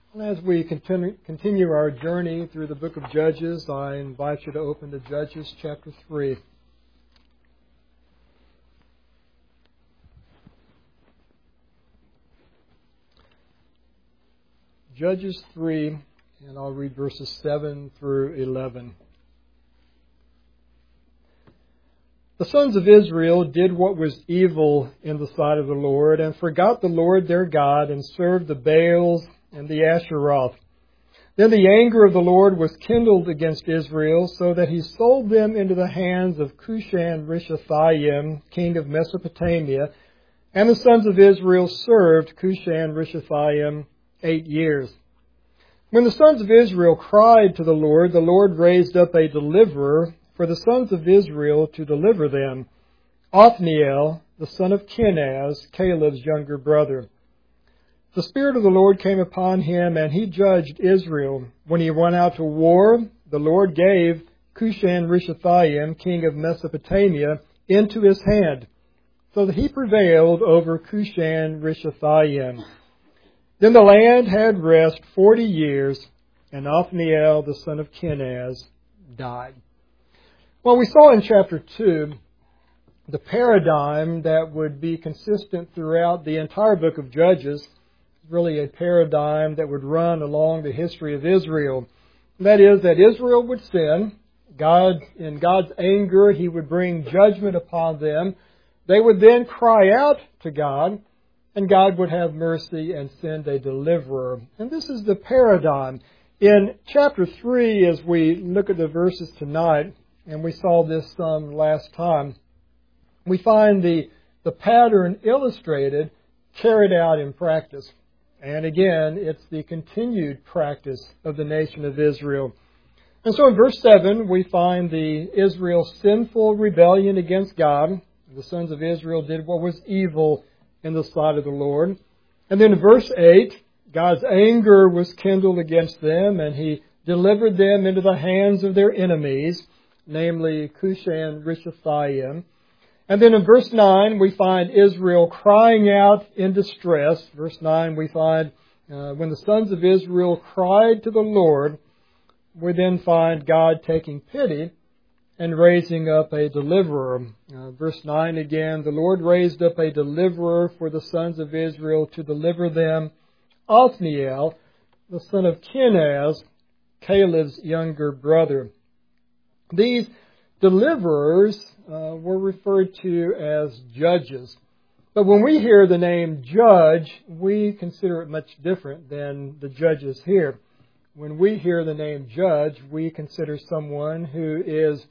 As we continue our journey through the book of Judges, I invite you to open to Judges chapter 3. Judges 3, and I'll read verses 7 through 11. The sons of Israel did what was evil in the sight of the Lord, and forgot the Lord their God, and served the Baals and the Asheroth. Then the anger of the Lord was kindled against Israel, so that he sold them into the hands of Cushan-Rishathaim, king of Mesopotamia, and the sons of Israel served Cushan-Rishathaim 8 years. When the sons of Israel cried to the Lord raised up a deliverer for the sons of Israel to deliver them, Othniel, the son of Kenaz, Caleb's younger brother. The Spirit of the Lord came upon him, and he judged Israel. When he went out to war, the Lord gave Cushan-Rishathaim, king of Mesopotamia, into his hand, so that he prevailed over Cushan-Rishathaim. Then the land had rest 40 years, and Othniel, the son of Kenaz, died. Well, we saw in chapter 2 the paradigm that would be consistent throughout the entire book of Judges, really a paradigm that would run along the history of Israel. That is, that Israel would sin. In God's anger, He would bring judgment upon them. They would then cry out to God, and God would have mercy and send a deliverer. And this is the paradigm. In chapter 3, as we look at the verses tonight, and we saw this some last time, we find the pattern illustrated, carried out in practice. And again, it's the continued practice of the nation of Israel. And so in verse 7, we find Israel's sinful rebellion against God. The sons of Israel did what was evil in the sight of the Lord. And then in verse 8, God's anger was kindled against them, and He delivered them into the hands of their enemies, namely Cushan-Rishathaim. And then in verse 9, we find Israel crying out in distress. Verse 9, we find when the sons of Israel cried to the Lord, we then find God taking pity and raising up a deliverer. Verse 9 again, the Lord raised up a deliverer for the sons of Israel to deliver them, Othniel, the son of Kenaz, Caleb's younger brother. These deliverers were referred to as judges. But when we hear the name judge, we consider it much different than the judges here. When we hear the name judge, we consider someone who is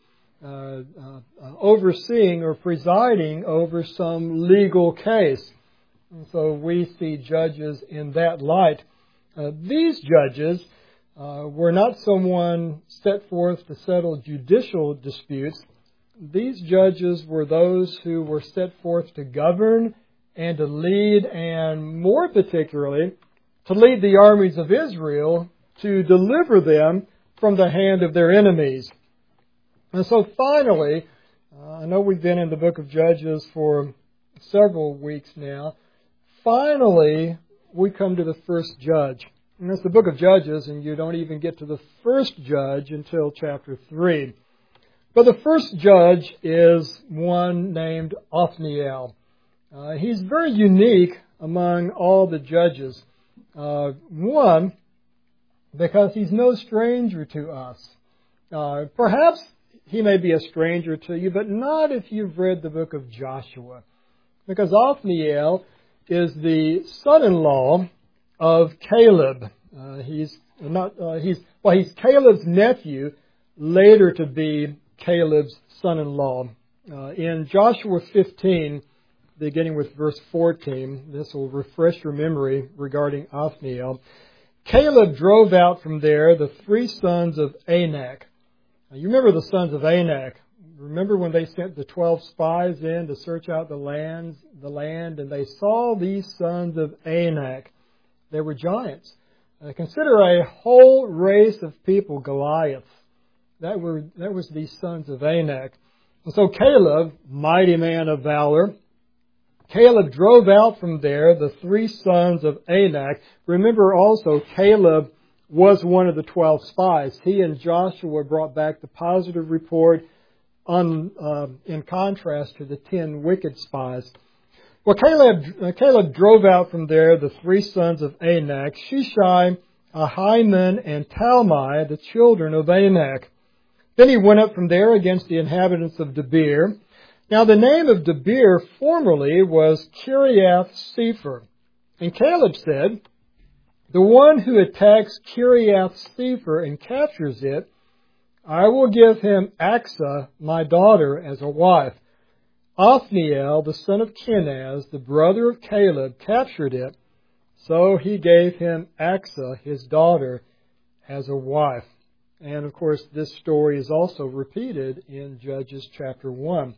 overseeing or presiding over some legal case. And so we see judges in that light. These judges were not someone set forth to settle judicial disputes. These judges were those who were set forth to govern and to lead, and more particularly, to lead the armies of Israel to deliver them from the hand of their enemies. And so finally, I know we've been in the book of Judges for several weeks now. Finally, we come to the first judge. And it's the book of Judges, and you don't even get to the first judge until chapter 3. But the first judge is one named Othniel. He's very unique among all the judges. One, because he's no stranger to us. Perhaps he may be a stranger to you, but not if you've read the book of Joshua. Because Othniel is the son-in-law of Caleb. He's Caleb's nephew, later to be Caleb's son-in-law. In Joshua 15, beginning with verse 14, this will refresh your memory regarding Othniel. Caleb drove out from there the 3 sons of Anak. Now, you remember the sons of Anak. Remember when they sent the 12 spies in to search out the land, and they saw these sons of Anak. They were giants. Consider a whole race of people Goliaths. That was these sons of Anak. And so Caleb, mighty man of valor, Caleb drove out from there the 3 sons of Anak. Remember also, Caleb was one of the 12 spies. He and Joshua brought back the positive report in contrast to the 10 wicked spies. Well, Caleb drove out from there the 3 sons of Anak, Sheshai, Ahiman, and Talmai, the children of Anak. Then he went up from there against the inhabitants of Debir. Now the name of Debir formerly was Kiriath Sepher. And Caleb said, the one who attacks Kiriath Sepher and captures it, I will give him Achsah, my daughter, as a wife. Othniel, the son of Kenaz, the brother of Caleb, captured it, so he gave him Achsah, his daughter, as a wife. And of course, this story is also repeated in Judges chapter 1.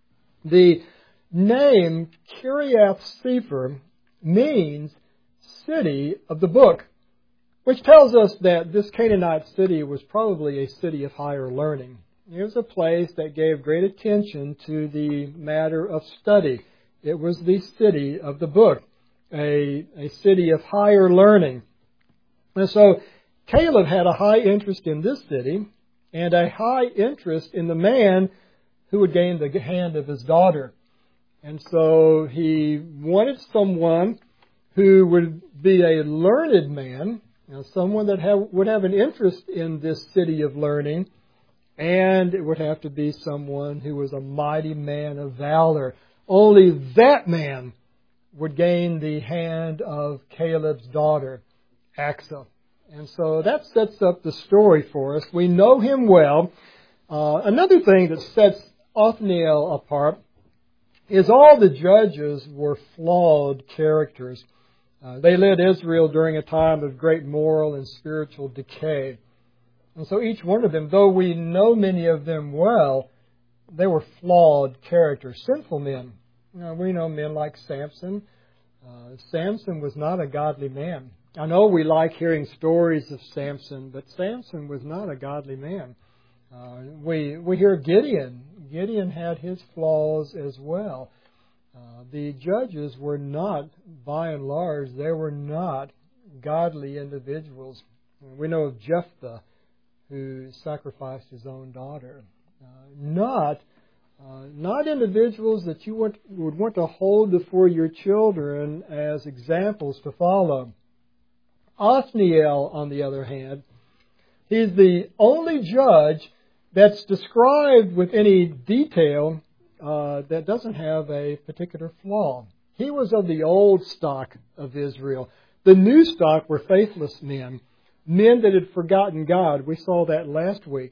The name Kiriath Sepher means city of the book, which tells us that this Canaanite city was probably a city of higher learning. It was a place that gave great attention to the matter of study. It was the city of the book, a city of higher learning. And so Caleb had a high interest in this city and a high interest in the man who would gain the hand of his daughter. And so he wanted someone who would be a learned man, someone that would have an interest in this city of learning, and it would have to be someone who was a mighty man of valor. Only that man would gain the hand of Caleb's daughter, Achsah. And so that sets up the story for us. We know him well. Another thing that sets Othniel apart is all the judges were flawed characters. They led Israel during a time of great moral and spiritual decay. And so each one of them, though we know many of them well, they were flawed characters, sinful men. We know men like Samson. Samson was not a godly man. I know we like hearing stories of Samson, but Samson was not a godly man. We hear Gideon. Gideon had his flaws as well. The judges were not, by and large, they were not godly individuals. We know of Jephthah, who sacrificed his own daughter. Not individuals that you would want to hold before your children as examples to follow. Othniel, on the other hand, he's the only judge that's described with any detail that doesn't have a particular flaw. He was of the old stock of Israel. The new stock were faithless men, men that had forgotten God. We saw that last week.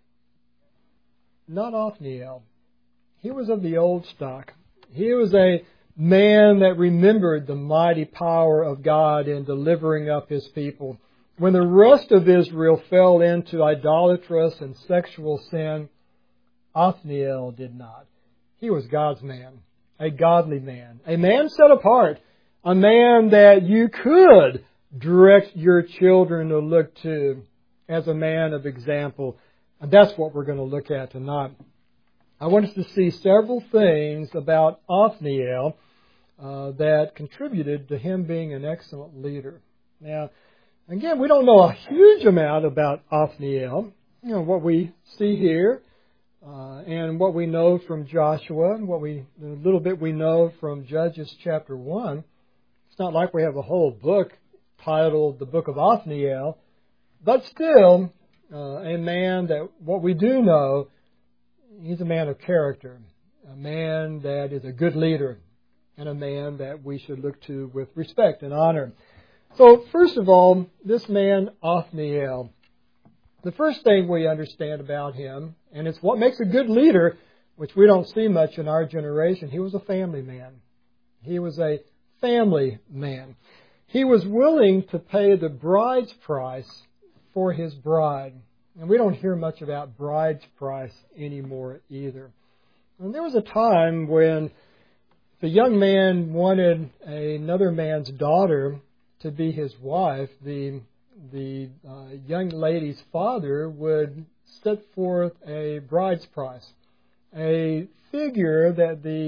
Not Othniel. He was of the old stock. He was a man that remembered the mighty power of God in delivering up His people. When the rest of Israel fell into idolatrous and sexual sin, Othniel did not. He was God's man, a godly man, a man set apart, a man that you could direct your children to look to as a man of example. And that's what we're going to look at tonight. I want us to see several things about Othniel that contributed to him being an excellent leader. Now, again, we don't know a huge amount about Othniel. What we see here and what we know from Joshua and the little bit we know from Judges chapter 1. It's not like we have a whole book titled The Book of Othniel, but still a man that what we do know, he's a man of character, a man that is a good leader, and a man that we should look to with respect and honor. So, first of all, this man, Othniel, the first thing we understand about him, and it's what makes a good leader, which we don't see much in our generation, he was a family man. He was a family man. He was willing to pay the bride's price for his bride. And we don't hear much about bride's price anymore either. And there was a time when if a young man wanted another man's daughter to be his wife, the young lady's father would set forth a bride's price, a figure that the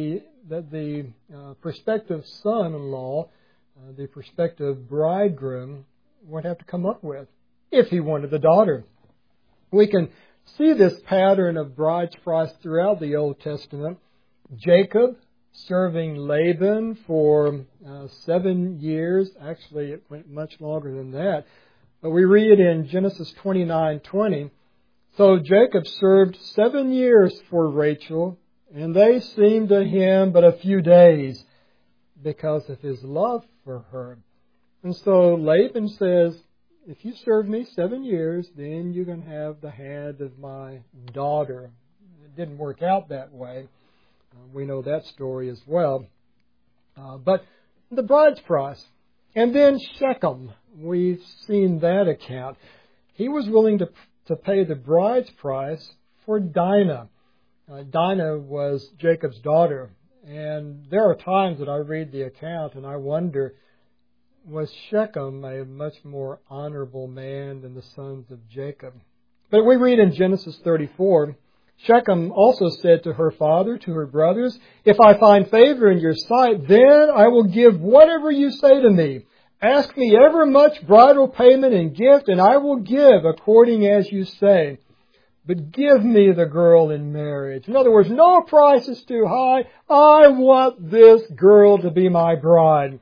that the prospective son-in-law, the prospective bridegroom, would have to come up with if he wanted the daughter. We can see this pattern of bride's price throughout the Old Testament. Jacob serving Laban for 7 years. Actually, it went much longer than that. But we read in Genesis 29:20, so Jacob served 7 years for Rachel, and they seemed to him but a few days because of his love for her. And so Laban says, if you serve me 7 years, then you can have the hand of my daughter. It didn't work out that way. We know that story as well. But the bride's price. And then Shechem, we've seen that account. He was willing to pay the bride's price for Dinah. Dinah was Jacob's daughter. And there are times that I read the account and I wonder, was Shechem a much more honorable man than the sons of Jacob? But we read in Genesis 34, Shechem also said to her father, to her brothers, if I find favor in your sight, then I will give whatever you say to me. Ask me ever much bridal payment and gift, and I will give according as you say. But give me the girl in marriage. In other words, no price is too high. I want this girl to be my bride.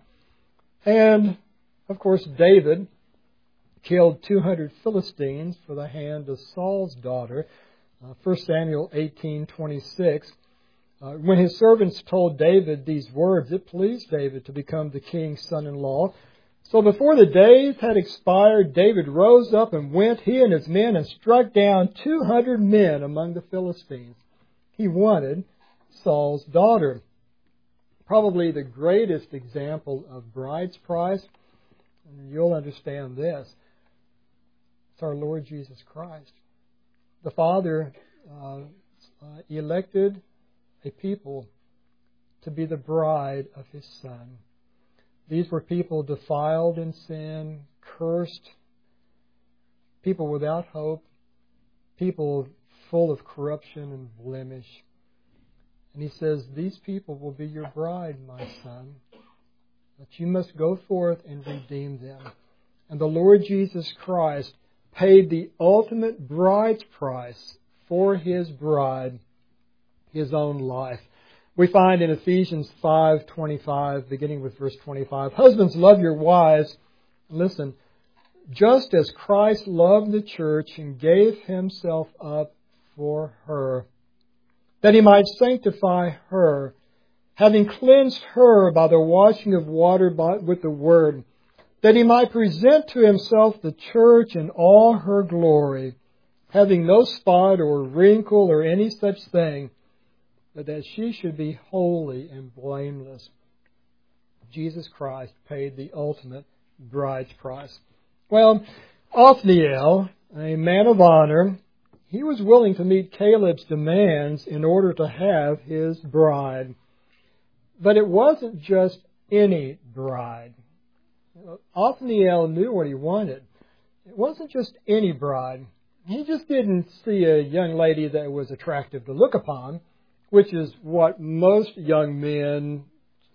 And, of course, David killed 200 Philistines for the hand of Saul's daughter. 1 Samuel 18:26. When his servants told David these words, it pleased David to become the king's son-in-law. So before the days had expired, David rose up and went, he and his men, and struck down 200 men among the Philistines. He wanted Saul's daughter. Probably the greatest example of bride's price, and you'll understand this, it's our Lord Jesus Christ. The Father elected a people to be the bride of His Son. These were people defiled in sin, cursed, people without hope, people full of corruption and blemish. And He says, these people will be your bride, my son, but you must go forth and redeem them. And the Lord Jesus Christ paid the ultimate bride's price for His bride, His own life. We find in Ephesians 5:25, beginning with verse 25, husbands, love your wives. Listen, just as Christ loved the church and gave Himself up for her, that He might sanctify her, having cleansed her by the washing of water with the word, that He might present to Himself the church in all her glory, having no spot or wrinkle or any such thing, but that she should be holy and blameless. Jesus Christ paid the ultimate bride's price. Well, Othniel, a man of honor, he was willing to meet Caleb's demands in order to have his bride. But it wasn't just any bride. Othniel knew what he wanted. It wasn't just any bride. He just didn't see a young lady that was attractive to look upon, which is what most young men,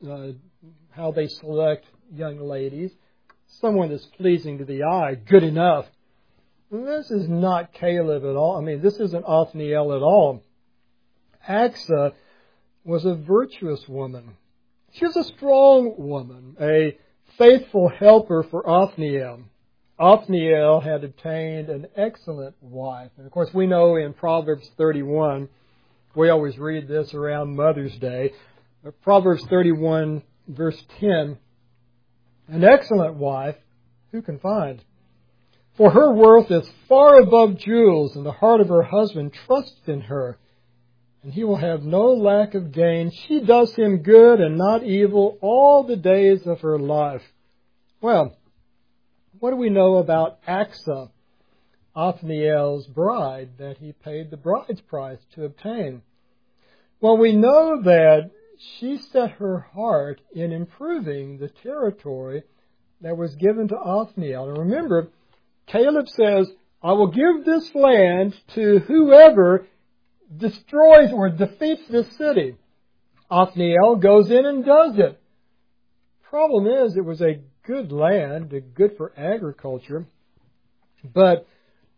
how they select young ladies. Someone that's pleasing to the eye, good enough. This is not Caleb at all. This isn't Othniel at all. Achsah was a virtuous woman. She was a strong woman, a faithful helper for Othniel. Othniel had obtained an excellent wife. And of course, we know in Proverbs 31, we always read this around Mother's Day, but Proverbs 31, verse 10, an excellent wife, who can find? For her worth is far above jewels, and the heart of her husband trusts in her, and he will have no lack of gain. She does him good and not evil all the days of her life. Well, what do we know about Achsah, Othniel's bride, that he paid the bride's price to obtain? Well, we know that she set her heart in improving the territory that was given to Othniel. And remember, Caleb says, I will give this land to whoever destroys or defeats this city. Othniel goes in and does it. Problem is, it was a good land, good for agriculture, but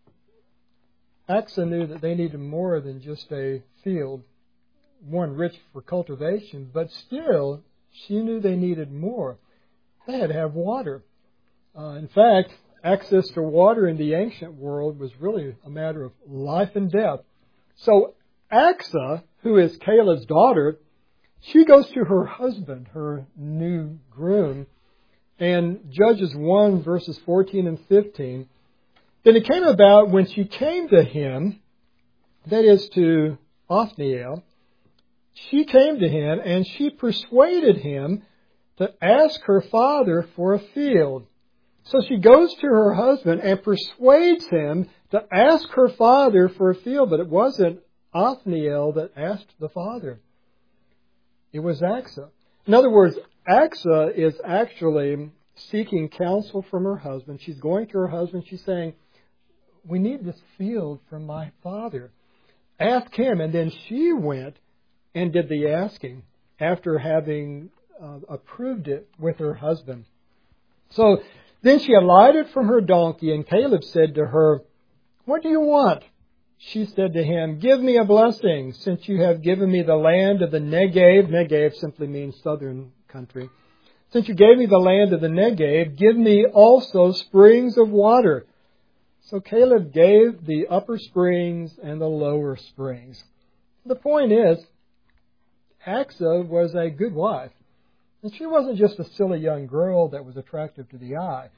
Achsah knew that they needed more than just a field, one rich for cultivation, but still, she knew they needed more. They had to have water. In fact, access to water in the ancient world was really a matter of life and death. So Achsah, who is Caleb's daughter, she goes to her husband, her new groom, and Judges 1, verses 14 and 15. Then it came about when she came to him, that is to Othniel, she came to him and she persuaded him to ask her father for a field. So she goes to her husband and persuades him to ask her father for a field, but it wasn't Othniel that asked the father. It was Achsah. In other words, Achsah is actually seeking counsel from her husband. She's going to her husband. She's saying, we need this field from my father. Ask him. And then she went and did the asking after having approved it with her husband. So then she alighted from her donkey, and Caleb said to her, what do you want? She said to him, give me a blessing, since you have given me the land of the Negev. Negev simply means southern country. Since you gave me the land of the Negev, give me also springs of water. So Caleb gave the upper springs and the lower springs. The point is, Achsah was a good wife. And she wasn't just a silly young girl that was attractive to the eye.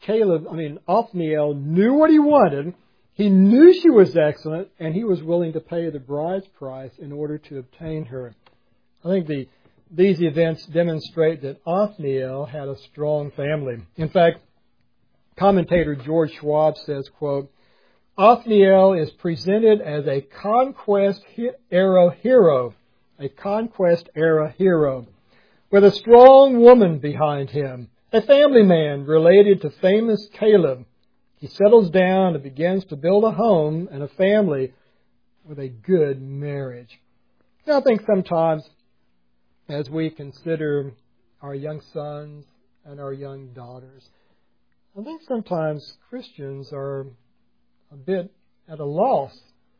Othniel knew what he wanted. He knew she was excellent, and he was willing to pay the bride's price in order to obtain her. I think these events demonstrate that Othniel had a strong family. In fact, commentator George Schwab says, quote, Othniel is presented as a conquest-era hero, with a strong woman behind him, a family man related to famous Caleb. He settles down and begins to build a home and a family with a good marriage. Now, I think sometimes as we consider our young sons and our young daughters, I think sometimes Christians are a bit at a loss.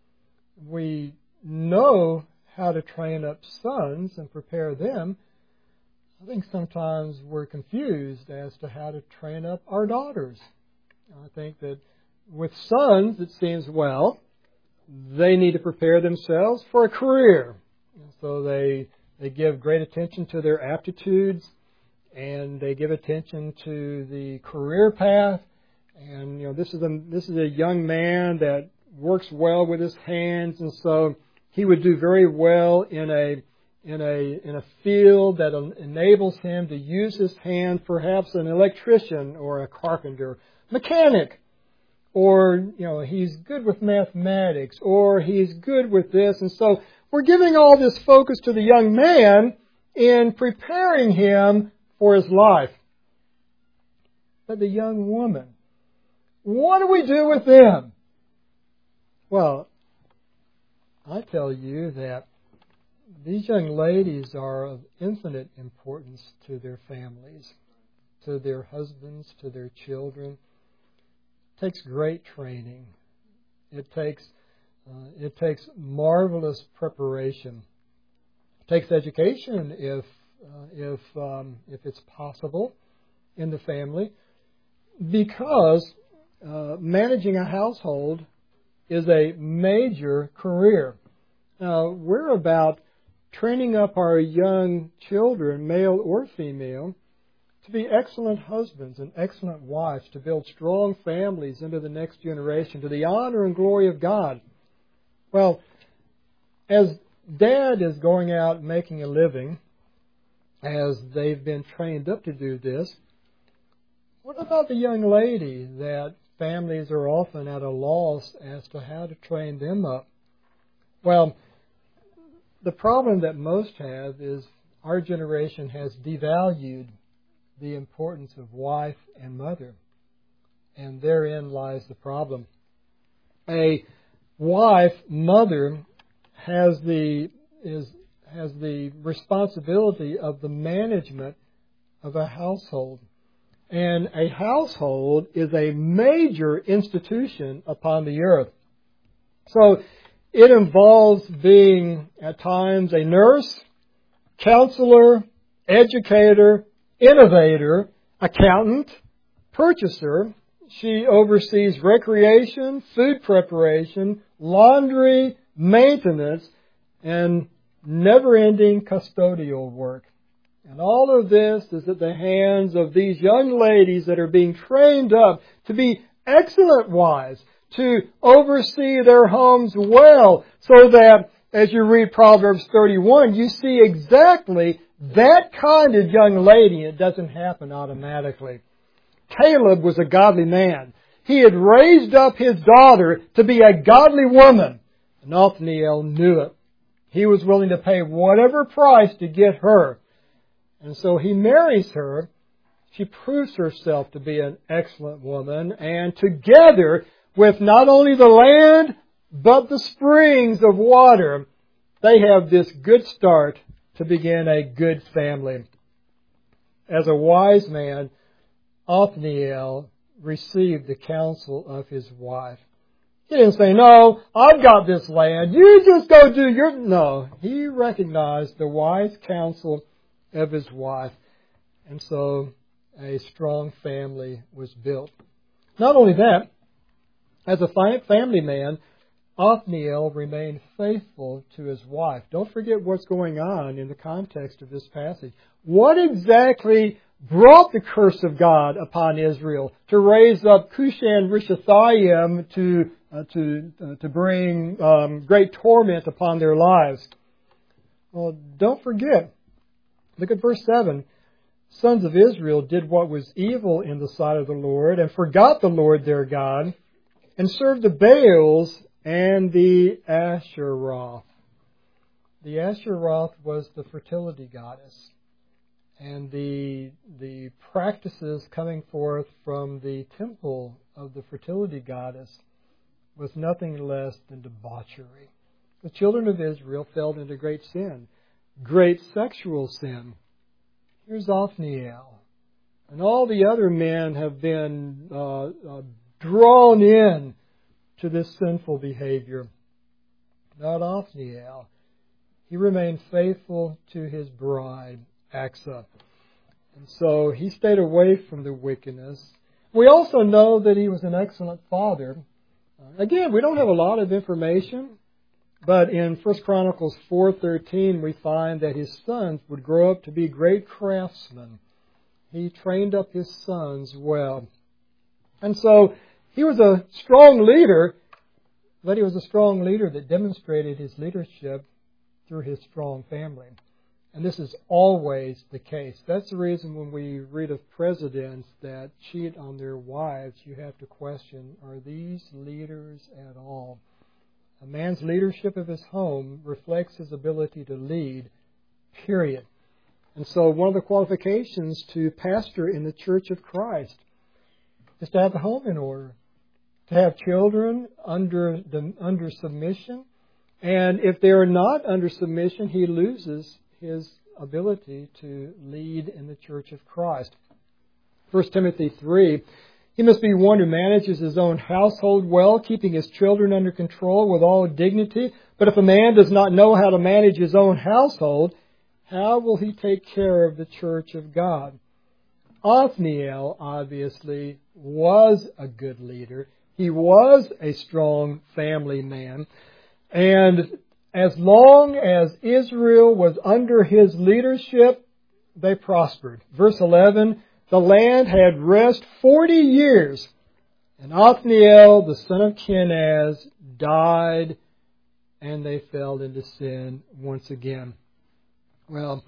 We know how to train up sons and prepare them. I think sometimes we're confused as to how to train up our daughters. I think that with sons, it seems, well, they need to prepare themselves for a career. And so they give great attention to their aptitudes, and they give attention to the career path. And this is a young man that works well with his hands, and so he would do very well in a field that enables him to use his hands, perhaps an electrician or a carpenter, mechanic, or he's good with mathematics, or he's good with this. And so we're giving all this focus to the young man in preparing him for his life. But the young woman, what do we do with them? Well, I tell you that these young ladies are of infinite importance to their families, to their husbands, to their children. It takes great training. It takes marvelous preparation. It takes education if it's possible in the family, because managing a household is a major career. Now, we're about training up our young children, male or female, to be excellent husbands and excellent wives, to build strong families into the next generation, to the honor and glory of God. Well, as Dad is going out making a living, as they've been trained up to do this, what about the young lady that families are often at a loss as to how to train them up? Well, the problem that most have is our generation has devalued the importance of wife and mother, and therein lies the problem. A wife, mother, has has the responsibility of the management of a household. And a household is a major institution upon the earth. So it involves being at times a nurse, counselor, educator, innovator, accountant, purchaser. She oversees recreation, food preparation, laundry, maintenance, and never-ending custodial work. And all of this is at the hands of these young ladies that are being trained up to be excellent wives, to oversee their homes well, so that as you read Proverbs 31, you see exactly that kind of young lady. It doesn't happen automatically. Caleb was a godly man. He had raised up his daughter to be a godly woman, and Othniel knew it. He was willing to pay whatever price to get her. And so he marries her. She proves herself to be an excellent woman. And together with not only the land, but the springs of water, they have this good start to begin a good family. As a wise man, Othniel received the counsel of his wife. He didn't say, no, I've got this land. You just go do your... No, he recognized the wise counsel of his wife. And so a strong family was built. Not only that, as a family man, Othniel remained faithful to his wife. Don't forget what's going on in the context of this passage. What exactly brought the curse of God upon Israel to raise up Cushan-Rishathaim to bring great torment upon their lives? Well, don't forget. Look at verse 7. Sons of Israel did what was evil in the sight of the Lord and forgot the Lord their God and served the Baals and the Asheroth. The Asheroth was the fertility goddess. And the practices coming forth from the temple of the fertility goddess was nothing less than debauchery. The children of Israel fell into great sin, great sexual sin. Here's Othniel. And all the other men have been drawn in to this sinful behavior. Not Othniel. He remained faithful to his bride, Achsah. And so he stayed away from the wickedness. We also know that he was an excellent father. Again, we don't have a lot of information, but in 1 Chronicles 4:13 we find that his sons would grow up to be great craftsmen. He trained up his sons well. And so he was a strong leader, but he was a strong leader that demonstrated his leadership through his strong family. And this is always the case. That's the reason when we read of presidents that cheat on their wives, you have to question, are these leaders at all? A man's leadership of his home reflects his ability to lead, period. And so one of the qualifications to pastor in the Church of Christ is to have the home in order, to have children under submission. And if they are not under submission, he loses his ability to lead in the Church of Christ. 1 Timothy 3, he must be one who manages his own household well, keeping his children under control with all dignity. But if a man does not know how to manage his own household, how will he take care of the church of God? Othniel, obviously, was a good leader. He was a strong family man. And as long as Israel was under his leadership, they prospered. Verse 11, the land had rest 40 years, and Othniel, the son of Kenaz, died, and they fell into sin once again. Well,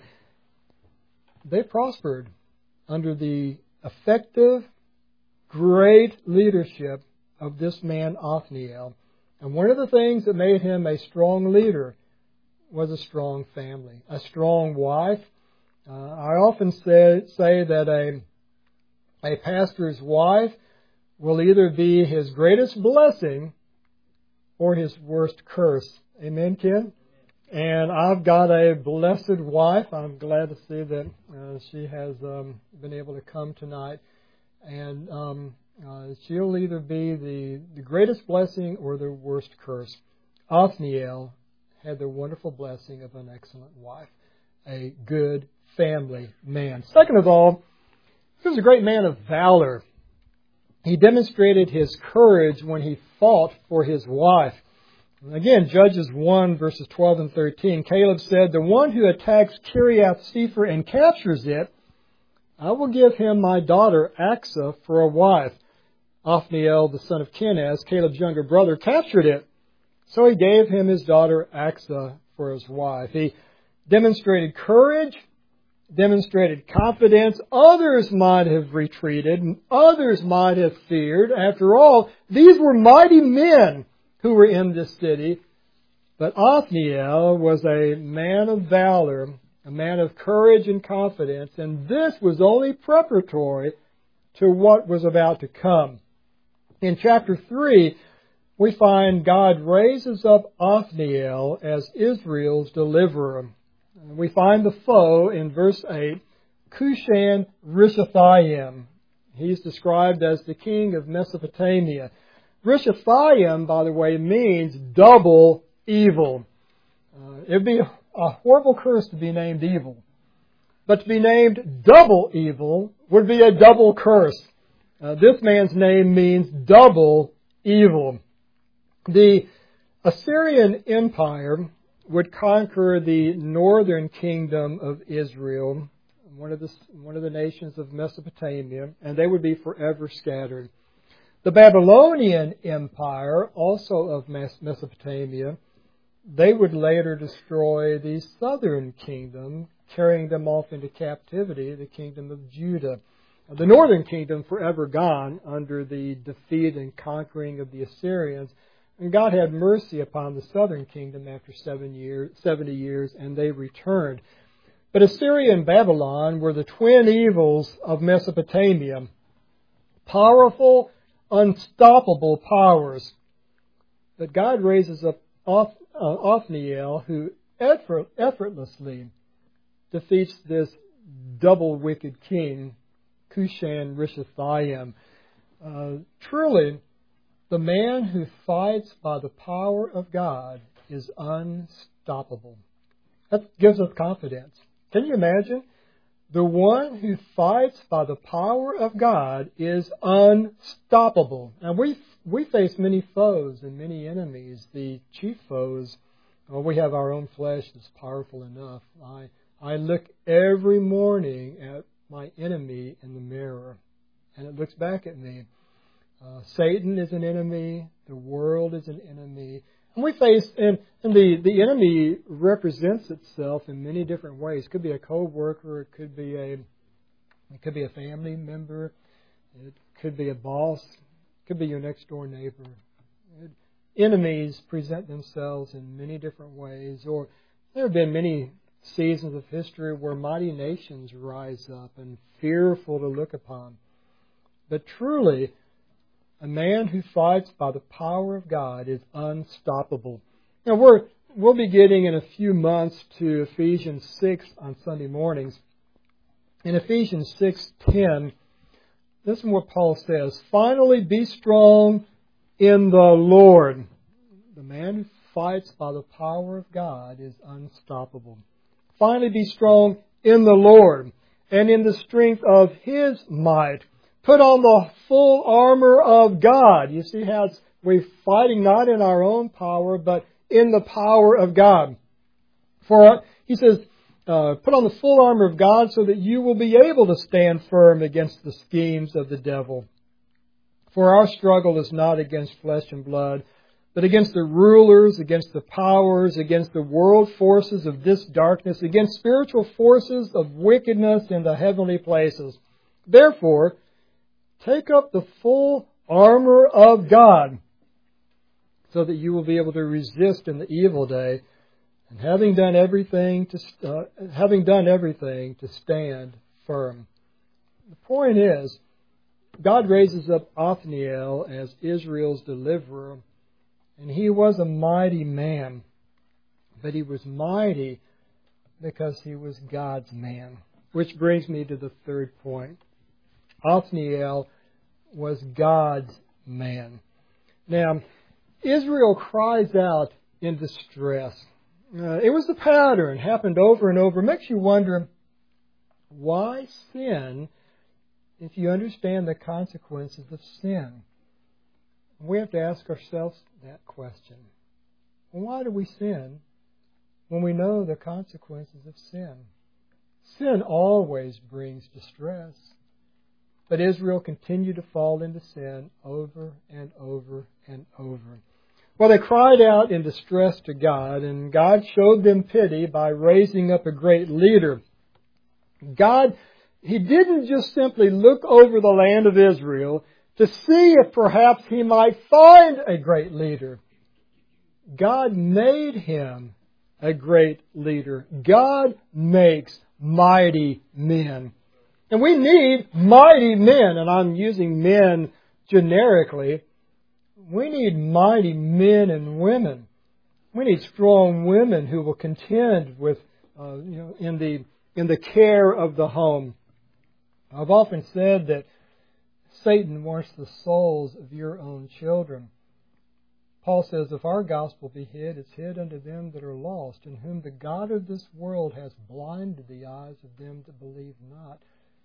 they prospered under the effective, great leadership of this man Othniel. And one of the things that made him a strong leader was a strong family, a strong wife. I often say that a pastor's wife will either be his greatest blessing or his worst curse. Amen, Ken? And I've got a blessed wife. I'm glad to see that she has been able to come tonight. And she'll either be the greatest blessing or the worst curse. Othniel had the wonderful blessing of an excellent wife, a good family man. Second of all, he was a great man of valor. He demonstrated his courage when he fought for his wife. Again, Judges 1, verses 12 and 13, Caleb said, "The one who attacks Kiriath-Sepher and captures it, I will give him my daughter Achsah for a wife." Othniel, the son of Kenaz, Caleb's younger brother, captured it. So he gave him his daughter Achsah for his wife. He demonstrated courage, demonstrated confidence. Others might have retreated, and others might have feared. After all, these were mighty men who were in this city. But Othniel was a man of valor, a man of courage and confidence, and this was only preparatory to what was about to come. In chapter 3, we find God raises up Othniel as Israel's deliverer. We find the foe in verse 8, Cushan-Rishathaim. He's described as the king of Mesopotamia. Rishathaim, by the way, means double evil. It would be a horrible curse to be named evil. But to be named double evil would be a double curse. This man's name means double evil. The Assyrian Empire would conquer the northern kingdom of Israel, one of the nations of Mesopotamia, and they would be forever scattered. The Babylonian Empire, also of Mesopotamia, they would later destroy the southern kingdom, carrying them off into captivity, the kingdom of Judah. The northern kingdom forever gone under the defeat and conquering of the Assyrians. And God had mercy upon the southern kingdom after 70 years, and they returned. But Assyria and Babylon were the twin evils of Mesopotamia. Powerful, unstoppable powers. But God raises up Othniel, who effortlessly defeats this double wicked king, Cushan-Rishathaim. Truly, the man who fights by the power of God is unstoppable. That gives us confidence. Can you imagine? The one who fights by the power of God is unstoppable. And we face many foes and many enemies. The chief foes, we have our own flesh that's powerful enough. I look every morning at my enemy in the mirror, and it looks back at me. Satan is an enemy. The world is an enemy. And we face, and the enemy represents itself in many different ways. It could be a co-worker. It could be a family member. It could be a boss. It could be your next door neighbor. Enemies present themselves in many different ways. Or there have been many seasons of history where mighty nations rise up and fearful to look upon. But truly, a man who fights by the power of God is unstoppable. Now, we'll be getting in a few months to Ephesians 6 on Sunday mornings. In Ephesians 6:10, this is what Paul says, "Finally, be strong in the Lord." The man who fights by the power of God is unstoppable. Finally, be strong in the Lord and in the strength of His might. Put on the full armor of God. You see how we're fighting not in our own power, but in the power of God. For, he says, put on the full armor of God so that you will be able to stand firm against the schemes of the devil. For our struggle is not against flesh and blood, but against the rulers, against the powers, against the world forces of this darkness, against spiritual forces of wickedness in the heavenly places. Therefore, take up the full armor of God so that you will be able to resist in the evil day, and having done everything to stand firm. The point is, God raises up Othniel as Israel's deliverer, and he was a mighty man. but he was mighty because he was God's man. Which brings me to the third point. Othniel was God's man. Now, Israel cries out in distress. It was a pattern, happened over and over. It makes you wonder, why sin if you understand the consequences of sin? We have to ask ourselves that question. Why do we sin when we know the consequences of sin? Sin always brings distress. But Israel continued to fall into sin over and over and over. Well, they cried out in distress to God, and God showed them pity by raising up a great leader. God, He didn't just simply look over the land of Israel to see if perhaps He might find a great leader. God made him a great leader. God makes mighty men. And we need mighty men, and I'm using men generically. We need mighty men and women. We need strong women who will contend with, in the care of the home. I've often said that Satan wants the souls of your own children. Paul says, if our gospel be hid, it's hid unto them that are lost, in whom the God of this world has blinded the eyes of them that believe not.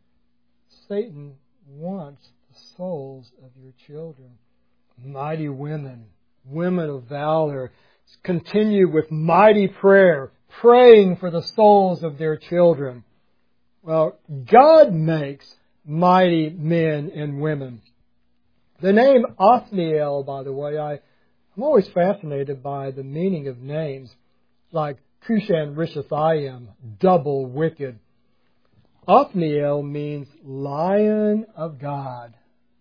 Satan wants the souls of your children. Mighty women, women of valor, continue with mighty prayer, praying for the souls of their children. Well, God makes mighty men and women. The name Othniel, by the way, I'm always fascinated by the meaning of names like Cushan Rishathaim, double wicked. Othniel means lion of God.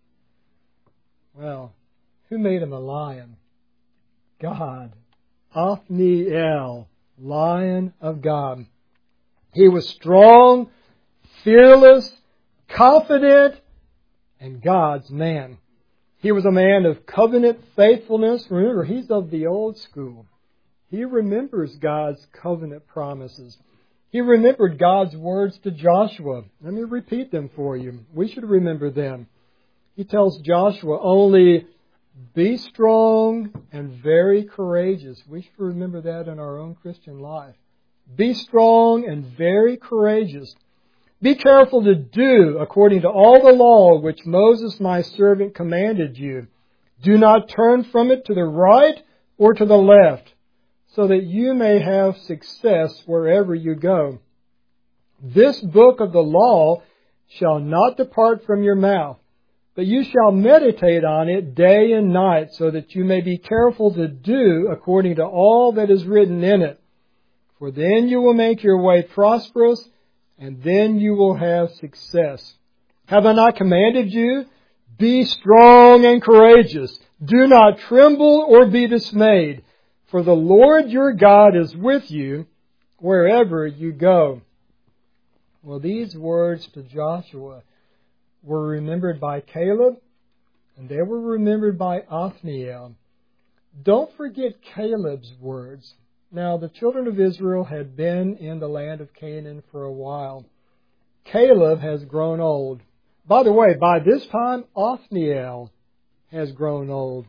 Well, who made him a lion? God. Othniel, lion of God. He was strong, fearless, confident, and God's man. He was a man of covenant faithfulness. Remember, he's of the old school. He remembers God's covenant promises. He remembered God's words to Joshua. Let me repeat them for you. We should remember them. He tells Joshua, only be strong and very courageous. We should remember that in our own Christian life. Be strong and very courageous. Be careful to do according to all the law which Moses my servant commanded you. Do not turn from it to the right or to the left, so that you may have success wherever you go. This book of the law shall not depart from your mouth, but you shall meditate on it day and night, so that you may be careful to do according to all that is written in it. For then you will make your way prosperous, and then you will have success. Have I not commanded you? Be strong and courageous. Do not tremble or be dismayed, for the Lord your God is with you wherever you go. Well, these words to Joshua were remembered by Caleb, and they were remembered by Othniel. Don't forget Caleb's words. Now, the children of Israel had been in the land of Canaan for a while. Caleb has grown old. By the way, by this time, Othniel has grown old.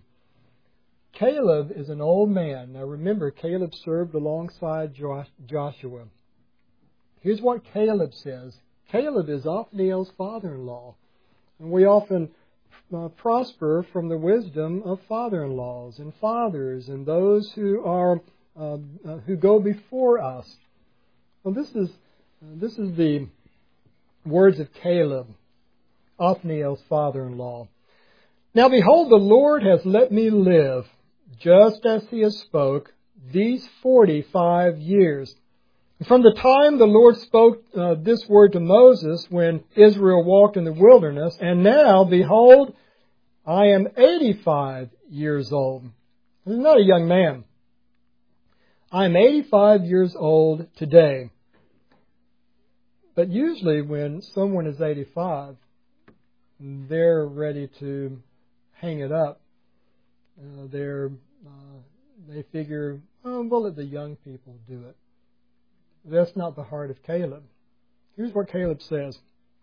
Caleb is an old man. Now remember, Caleb served alongside Joshua. Here's what Caleb says. Caleb is Othniel's father-in-law. And we often prosper from the wisdom of father-in-laws and fathers and those who go before us. Well, this is the words of Caleb, Othniel's father-in-law. Now behold, the Lord has let me live, just as He has spoke, these 45 years. From the time the Lord spoke this word to Moses when Israel walked in the wilderness, and now, behold, I am 85 years old. He's not a young man. I am 85 years old today. But usually when someone is 85, they're ready to hang it up. They're they figure, oh, we'll let the young people do it. That's not the heart of Caleb. Here's what Caleb says.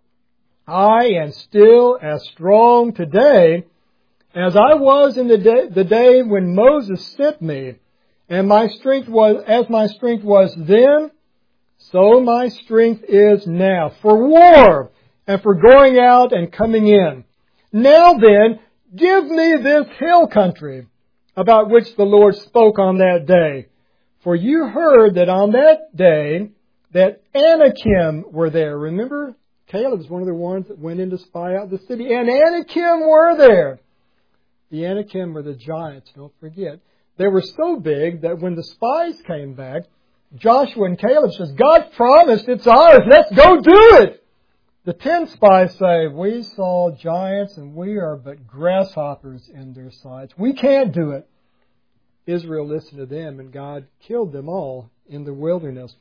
I am still as strong today as I was in the day when Moses sent me, and my strength was then, so my strength is now for war and for going out and coming in. Now then, give me this hill country about which the Lord spoke on that day. For you heard that on that day that Anakim were there. Remember, Caleb is one of the ones that went in to spy out the city, and Anakim were there. The Anakim were the giants, don't forget. They were so big that when the spies came back, Joshua and Caleb says, God promised it's ours, let's go do it. The 10 spies say, we saw giants and we are but grasshoppers in their sights. We can't do it. Israel listened to them and God killed them all in the wilderness.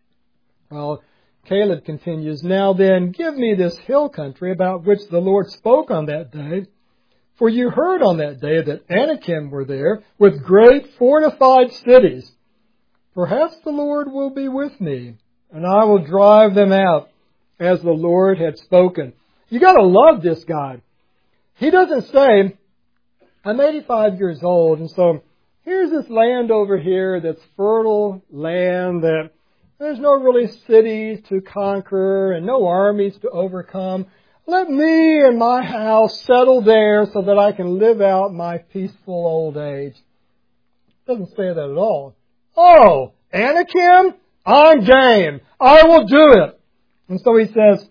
Well, Caleb continues, now then, give me this hill country about which the Lord spoke on that day. For you heard on that day that Anakim were there with great fortified cities. Perhaps the Lord will be with me, and I will drive them out as the Lord had spoken. You got to love this guy. He doesn't say, I'm 85 years old, and so here's this land over here that's fertile land that there's no really cities to conquer and no armies to overcome. Let me and my house settle there so that I can live out my peaceful old age. Doesn't say that at all. Oh, Anakim? I'm game. I will do it. And so he says,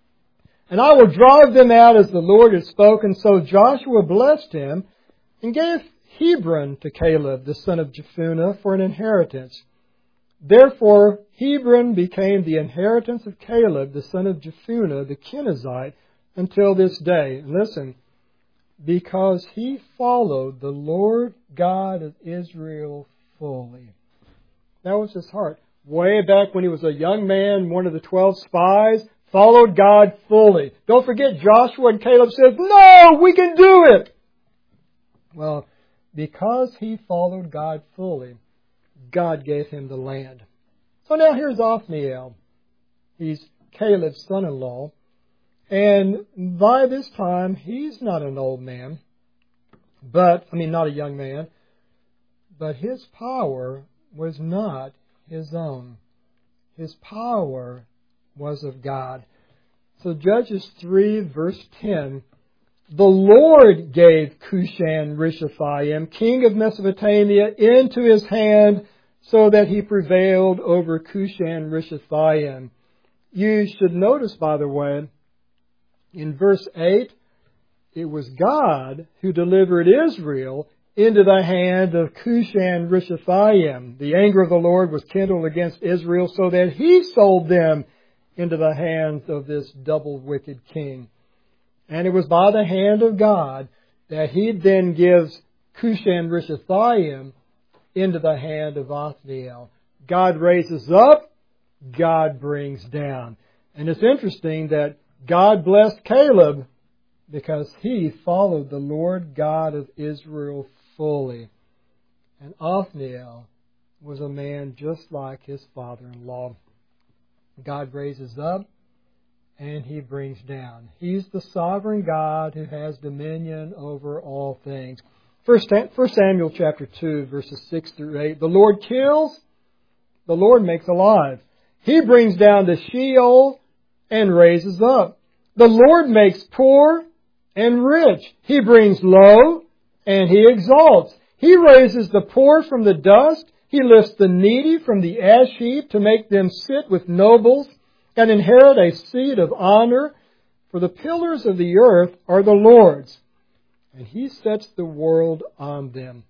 and I will drive them out as the Lord has spoken. So Joshua blessed him and gave Hebron to Caleb, the son of Jephunneh, for an inheritance. Therefore, Hebron became the inheritance of Caleb, the son of Jephunneh, the Kenizzite, until this day. Listen, because he followed the Lord God of Israel fully. That was his heart. Way back when he was a young man, one of the 12 spies, followed God fully. Don't forget, Joshua and Caleb said, no, we can do it. Well, because he followed God fully, God gave him the land. So now here's Othniel. He's Caleb's son-in-law. And by this time, he's not an old man, not a young man, but his power was not his own. His power was of God. So Judges 3, verse 10, the Lord gave Cushan-Rishathaim, king of Mesopotamia, into his hand so that he prevailed over Cushan-Rishathaim. You should notice, by the way, in verse 8, it was God who delivered Israel into the hand of Cushan-Rishathaim. The anger of the Lord was kindled against Israel so that he sold them into the hands of this double wicked king. And it was by the hand of God that he then gives Cushan-Rishathaim into the hand of Othniel. God raises up, God brings down. And it's interesting that God blessed Caleb because he followed the Lord God of Israel fully. And Othniel was a man just like his father-in-law. God raises up and he brings down. He's the sovereign God who has dominion over all things. 1 Samuel chapter 2, verses 6 through 8. The Lord kills, the Lord makes alive. He brings down to Sheol and raises up. The Lord makes poor and rich. He brings low and he exalts. He raises the poor from the dust. He lifts the needy from the ash heap to make them sit with nobles and inherit a seat of honor. For the pillars of the earth are the Lord's, and he sets the world on them.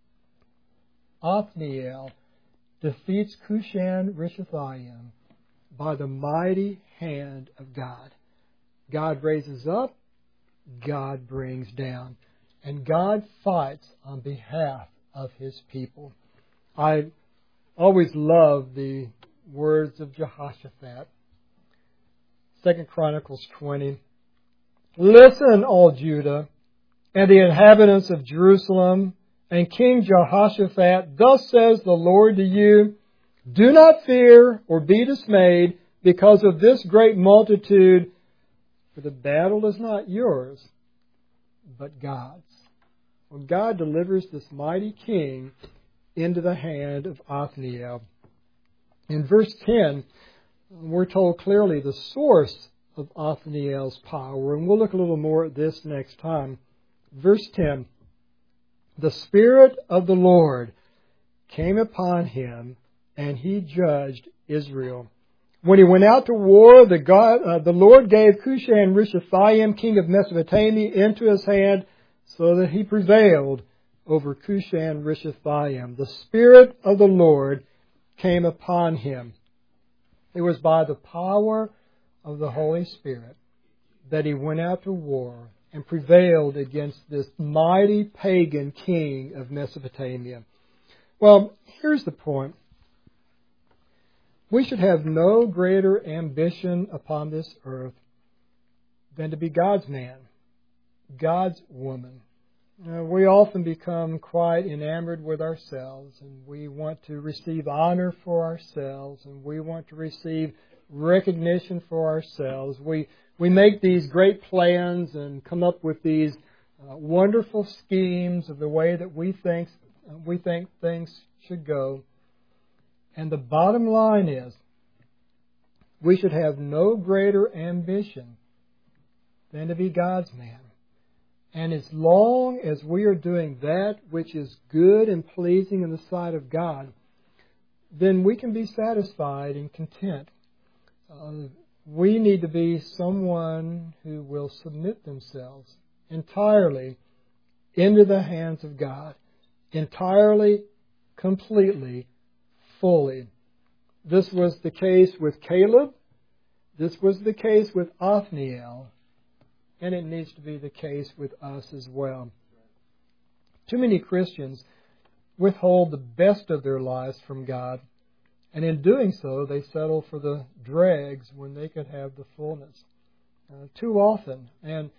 Othniel defeats Cushan-Rishathaim by the mighty hand of God. God raises up, God brings down, and God fights on behalf of his people. I always love the words of Jehoshaphat. 2 Chronicles 20. Listen, all Judah, and the inhabitants of Jerusalem, And King Jehoshaphat, thus says the Lord to you, do not fear or be dismayed because of this great multitude, for the battle is not yours, but God's. Well, God delivers this mighty king into the hand of Othniel. In verse 10, we're told clearly the source of Othniel's power, and we'll look a little more at this next time. Verse 10, the Spirit of the Lord came upon him, and he judged Israel. When he went out to war, the Lord gave Cushan-Rishathaim, king of Mesopotamia, into his hand, so that he prevailed over Cushan-Rishathaim. The Spirit of the Lord came upon him. It was by the power of the Holy Spirit that he went out to war and prevailed against this mighty pagan king of Mesopotamia. Well, here's the point. We should have no greater ambition upon this earth than to be God's man, God's woman. We often become quite enamored with ourselves, and we want to receive honor for ourselves, and we want to receive recognition for ourselves. We make these great plans and come up with these wonderful schemes of the way that we think things should go. And the bottom line is, we should have no greater ambition than to be God's man. And as long as we are doing that which is good and pleasing in the sight of God, then we can be satisfied and content. We need to be someone who will submit themselves entirely into the hands of God, entirely, completely, fully. This was the case with Caleb. This was the case with Othniel. And it needs to be the case with us as well. Too many Christians withhold the best of their lives from God, and in doing so, they settle for the dregs when they could have the fullness. Too often, and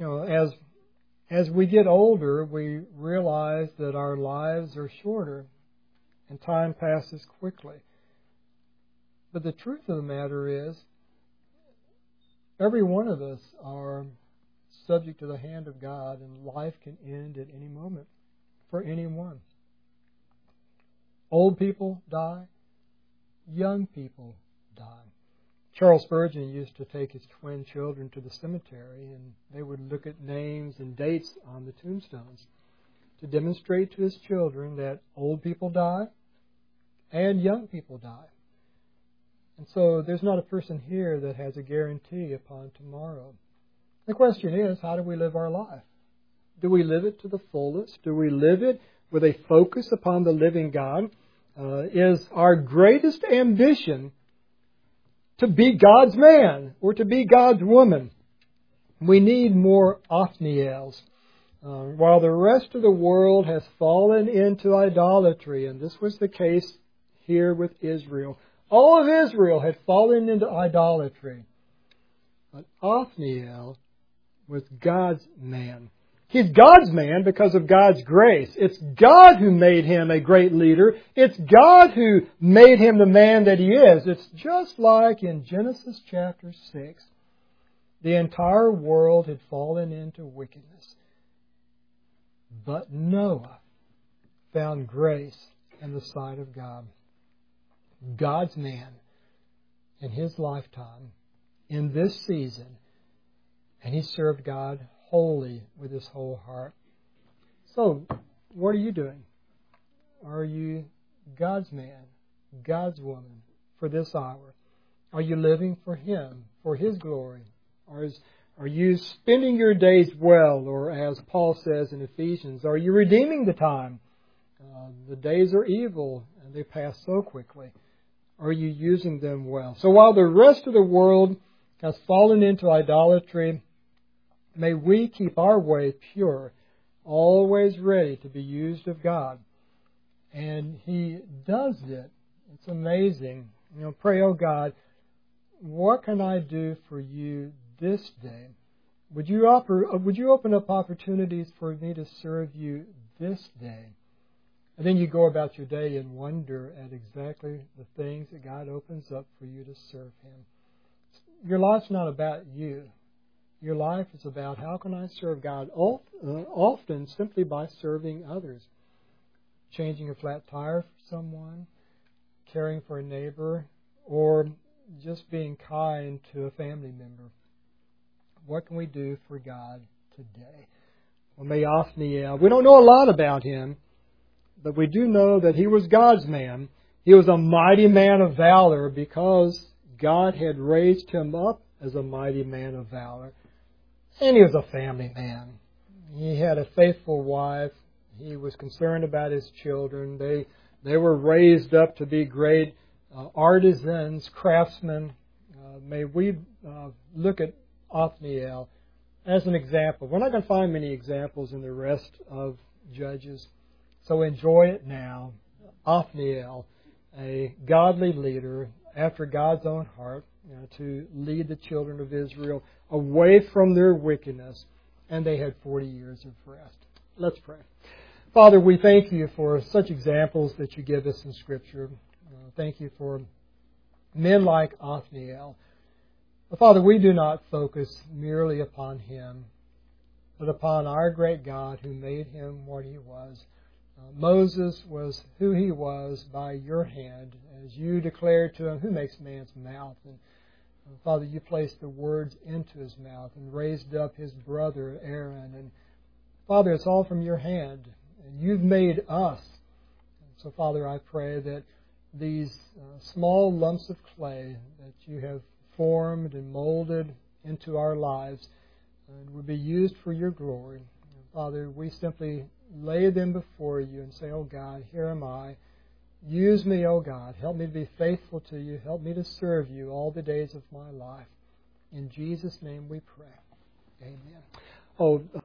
as we get older, we realize that our lives are shorter, and time passes quickly. But the truth of the matter is, every one of us are subject to the hand of God, and life can end at any moment for anyone. Old people die. Young people die. Charles Spurgeon used to take his twin children to the cemetery, and they would look at names and dates on the tombstones to demonstrate to his children that old people die and young people die. And so there's not a person here that has a guarantee upon tomorrow. The question is, how do we live our life? Do we live it to the fullest? Do we live it with a focus upon the living God? Is our greatest ambition to be God's man or to be God's woman? We need more Othniels. While the rest of the world has fallen into idolatry, and this was the case here with Israel, all of Israel had fallen into idolatry. But Othniel was God's man. He's God's man because of God's grace. It's God who made him a great leader. It's God who made him the man that he is. It's just like in Genesis chapter 6. The entire world had fallen into wickedness. But Noah found grace in the sight of God. God's man in his lifetime, in this season, and he served God wholly with his whole heart. So, what are you doing? Are you God's man, God's woman for this hour? Are you living for him, for his glory? Or are you spending your days well, or as Paul says in Ephesians, are you redeeming the time? The days are evil, and they pass so quickly. Are you using them well? So while the rest of the world has fallen into idolatry, may we keep our way pure, always ready to be used of God. And He does it. It's amazing. Pray, oh God, what can I do for you this day? Would you open up opportunities for me to serve you this day. And then you go about your day and wonder at exactly the things that God opens up for you to serve Him. Your life's not about you. Your life is about how can I serve God, often simply by serving others. Changing a flat tire for someone, caring for a neighbor, or just being kind to a family member. What can we do for God today? Well, may Othniel, we don't know a lot about him, but we do know that he was God's man. He was a mighty man of valor because God had raised him up as a mighty man of valor. And he was a family man. He had a faithful wife. He was concerned about his children. They were raised up to be great artisans, craftsmen. May we look at Othniel as an example. We're not going to find many examples in the rest of Judges, so enjoy it now. Othniel, a godly leader after God's own heart, to lead the children of Israel away from their wickedness, and they had 40 years of rest. Let's pray. Father, we thank you for such examples that you give us in Scripture. Thank you for men like Othniel. But Father, we do not focus merely upon him, but upon our great God who made him what he was. Moses was who he was by your hand, as you declared to him, who makes man's mouth? And Father, you placed the words into his mouth and raised up his brother Aaron. And Father, it's all from your hand. And you've made us. So Father, I pray that these small lumps of clay that you have formed and molded into our lives would be used for your glory. Father, we simply lay them before you and say, oh God, here am I. Use me, oh God. Help me to be faithful to you. Help me to serve you all the days of my life. In Jesus' name we pray. Amen.